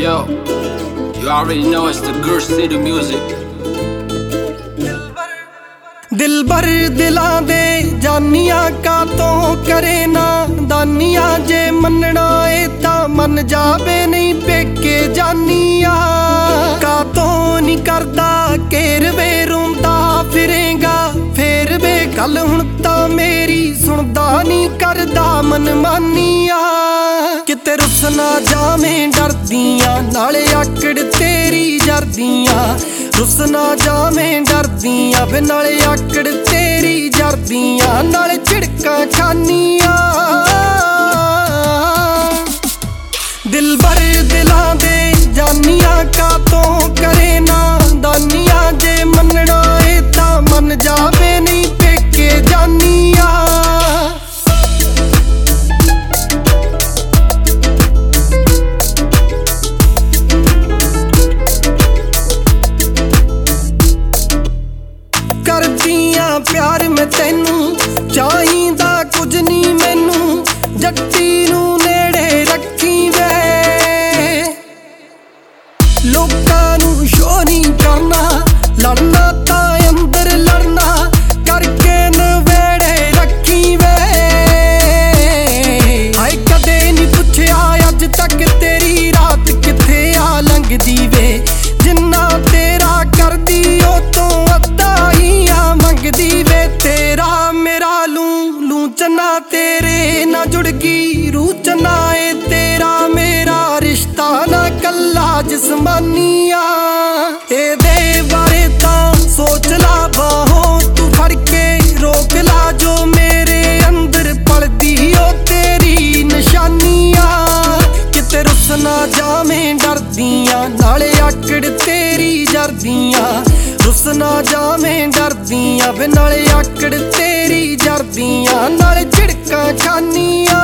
yo, you already know it's the Gur City music. दिलबर दिलां दे जानियां कातों करे ना दानियां जे मनना ए तां मन जावे नहीं पेके जानियां कातों नहीं करदा घेरवे रोंदा फिरेगा फेर वे गल हुण तां मेरी सुनदा नहीं करदा मनमानियां किते रुस ना जावें डरदियां नाले आकड़ तेरी जरदियां रुस ना जावें डरदियां वे नाले आकड़ तेरी जरदियां नाले झिड़कां खानियां दिलबर दिलां दे जानियां कातों करे ना दानियां जे मनना ए तां मन जावे नहीं पेके जानियां करदियां प्यार मैं तैनू चाहिदा कुछ नहीं मैनू जट्टी नू नेड़े रखी वे लोकां नू शो नहीं करना लड़ना तां अंदर लड़ना करके नवेड़े रखी वे हाय कदे नहीं पुछया अज तक तेरी रात किथे आ लंघदी वे जिन्ना तेरा करदी ओ तो मंगदी वे तेरा मेरा लू लू चना तेरे ना जुड़गी रूह चना ए तेरा मेरा रिश्ता ना कल्ला जिस्मानिया ए दे बारे तां सोच ला बाहों तू फड़ के रोक ला जो मेरे अंदर पलदी ओ तेरी निशानिया किते रुस ना जावें डरदियां नाले आकड़ तेरी जरदियां रुस ना जावें डरदियां वे नाले आकड़ तेरी जरदियां नाले झिड़कां खानियां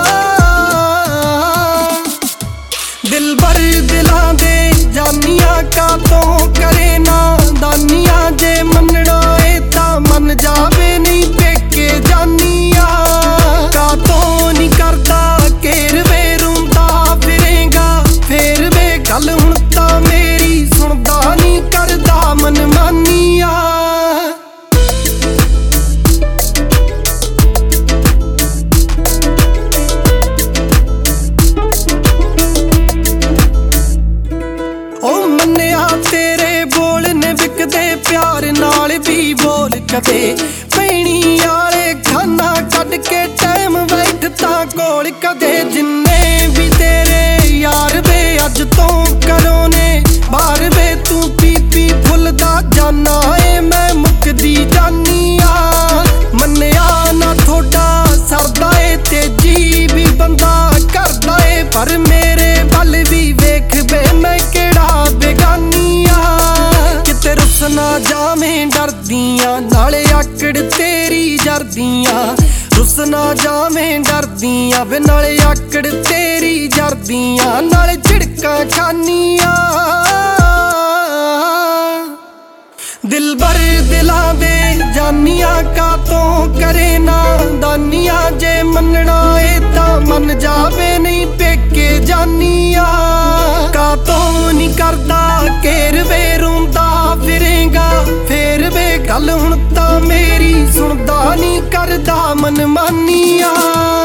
दिलबर दिलां दे जानियां कातों करे ना दानियां जे मनना ए तां मन जावे नहीं पेके जानियां कातों नहीं करदा घेरवे रोंदा फिरेगा फेर वे गल हुण तां मेरी सुनदा नहीं करदा मनमानिया ओ मन्निया तेरे बोल ने विकदे प्यार नाल भी बोल कदे पैणी आले खाना कट के टाइम बैठता कोल कदे जिन्ने भी तेरे यार वे अज तो करो ने बाहर वे तू पी पी फुलदा जाना ए मैं मुकदी जानिया मन्निया ना थोड़ा सरदा ए तेजी भी बंदा करदा ए पर मेरे बल भी वेख बे मैं केड़ा बेगानिया किते रुस ना जावें डरदियां नाले आकड़ तेरी जरदियां रुस ना जावें डरदियां वे नाले आकड़ तेरी जरदियां नाले झिड़कां खानियां दिलबर दिलां दे जानियां कातों करे ना दानियां जे मनना ए तां मन जावे नहीं पेके जानियां कातों नहीं करदा घेरवे रोंदा फिरेगा फेर वे गल हुण तां मेरी सुनदा नहीं करदा मनमानिया।